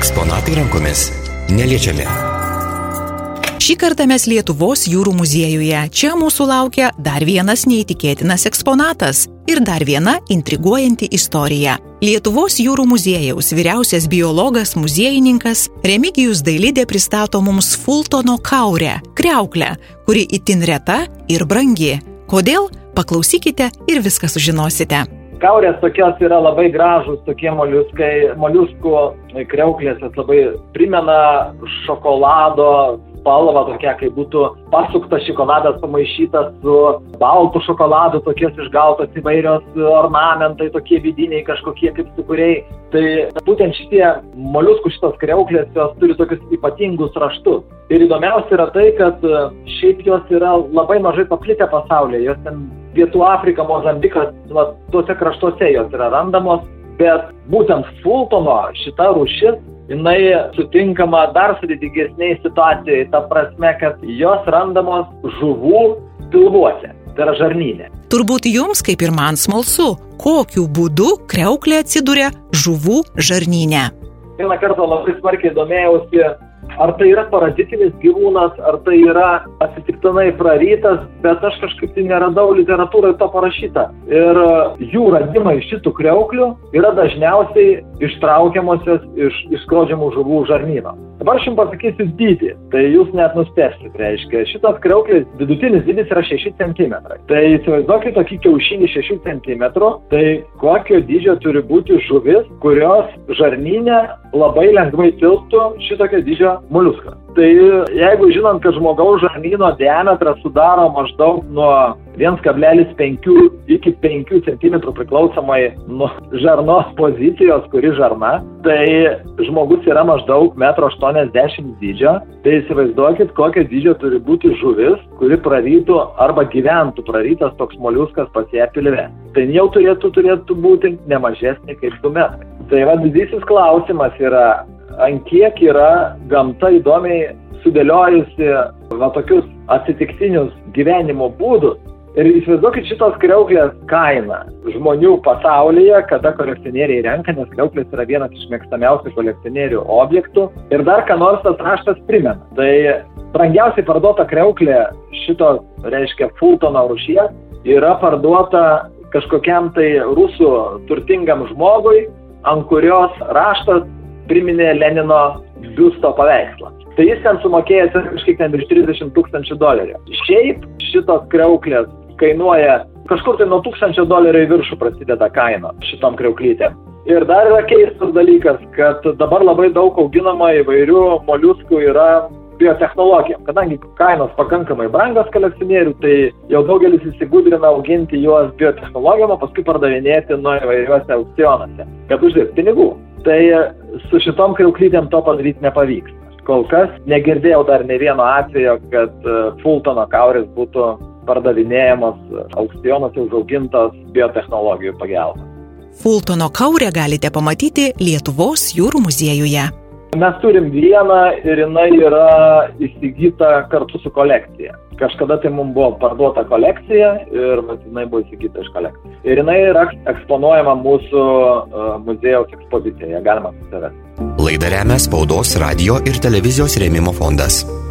Eksponatai rankomis neliečiami. Šį kartą mes Lietuvos jūrų muziejuje. Čia mūsų laukia dar vienas neįtikėtinas eksponatas ir dar viena intriguojanti istorija. Lietuvos jūrų muziejaus vyriausias biologas, muziejininkas Remigijus Dailidė pristato mums Fultono kaurę, kriauklę, kuri itin reta ir brangi. Kodėl? Paklausykite ir viską sužinosite. Kaurės tokios yra labai gražus, tokie moliuskų kriauklės, labai primena šokolado spalva, tokia kaip būtų pasuktas šokoladas pamaišytas su baltu šokoladu, tokios išgautos įvairios ornamentai, tokie vidiniai kažkokie kaip sukuriai. Tai būtent šitie moliuskų šitos kriauklės, jos turi tokius ypatingus raštus. Ir įdomiausia yra tai, kad šiaip jos yra labai mažai paplitę pasaulyje. Jos ten Pietų Afrika, Mozambikas, tuose kraštuose jos yra randamos. Bet būtent Fultono šita rūšis, jinai sutinkama dar sudėtingesnėje situacijoje, ta prasme, kad jos randamos žuvų pilvuose, tai yra žarnyne. Turbūt jums, kaip ir man, smalsu, kokiu būdu kriauklė atsiduria žuvų žarnyne. Vieną kartą labai smarkiai domėjausi, ar tai yra parazitinis gyvūnas, ar tai yra atsitiktinai prarytas, bet aš kažkaip tai neradau literatūroje to parašyta. Ir jų radimai šitų kriauklių yra dažniausiai ištraukiamosios iš skrodžiamų žuvų žarnyno. Dabar aš jums pasakysiu dydį, tai jūs net nustebsit, reiškia. Šitos kriauklės vidutinis dydis yra 6 cm. Tai įsivaizduokit tokį kiaušinį 6 cm, tai kokio dydžio turi būti žuvis, kurios žarnyne labai lengvai tilptų šitokio dydžio moliuską. Tai jeigu žinant, kad žmogaus žarnyno diametras sudaro maždaug nuo 1,5 iki 5 cm priklausomai nuo žarnos pozicijos, kuri žarna, tai žmogus yra maždaug 1,80 m dydžio. Tai įsivaizduokit, kokio dydžio turi būti žuvis, kuri prarytų arba gyventų prarytas toks moliuskas pas ją pilve. Tai jau turėtų būti nemažesnė kaip 2 metrai. Tai didysis klausimas yra, ant kiek yra gamta įdomiai sudėliojusi tokius atsitiktinius gyvenimo būdus. Ir įsivaizduokit šitos kriauklės kainą žmonių pasaulyje, kada kolekcionieriai renka, nes kriauklės yra vienas iš mėgstamiausių kolekcionierių objektų. Ir dar ką nors tas raštas primena. Tai brangiausiai parduota kriauklė šito, reiškia, Fultono rūšies yra parduota kažkokiam tai rusų turtingam žmogui, ant kurios raštas priminė Lenino biusto paveikslą. Tai jis ten sumokėjęs kažkiek ten virš $30,000. Šiaip šitos kriauklės kainuoja kažkur tai nuo $1,000 į viršų prasideda kaina šitom kriauklytėm. Ir dar yra keistas dalykas, kad dabar labai daug auginama įvairių moliuskų yra biotechnologijom. Kadangi kainos pakankamai brangios kolekcionierių, tai jau daugelis įsigudrina auginti juos biotechnologijom, o paskui pardavinėti nuo įvairiuose aukcionuose, kad uždirbti pinigų. Tai su šitom kriauklytėm to padaryti nepavyks. Kol kas negirdėjau dar ne vieno atvejo, kad Fultono kaurės būtų pardavinėjamos aukcionuose užaugintos biotechnologijų pagalba. Fultono kaurę galite pamatyti Lietuvos jūrų muziejuje. Mes turim vieną ir jinai yra įsigyta kartu su kolekcija. Kažkada tai mums buvo parduota kolekcija ir jinai buvo įsigyta iš kolekcijos. Ir jinai yra eksponuojama mūsų muziejaus ekspozicijoje, galima susirasti. Laidą remia Spaudos, radio ir televizijos rėmimo fondas.